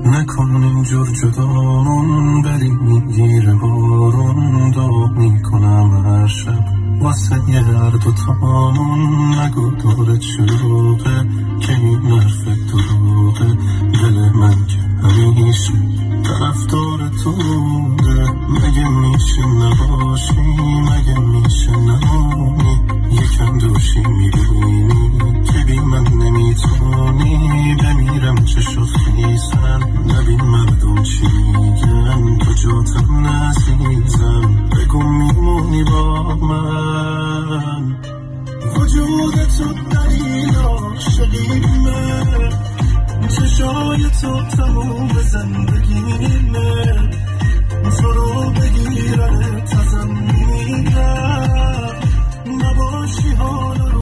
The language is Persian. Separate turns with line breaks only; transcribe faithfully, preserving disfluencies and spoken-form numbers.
نکن اینجور جدامون، بری میگیره بارون. دعا میکنم هر شب واسه یه هر دوتامون. نگو دورت شلوغه که این حرف دروغه، دل من که همیشه طرفدار تو بوده. مگه میشه نباشی، مگه میشه نمونی، یکم دوشی میبینی که بی من نمیتونی. بمیرم چه شد خیزن، نبین مردم چی میگن، کجاتم نزیزم، بگو میمونی با من. وجود تو دلیل عاشقیمه، چشای تو تموم زندگیمه. تو رو بگیره تازم میگم نباشی حالا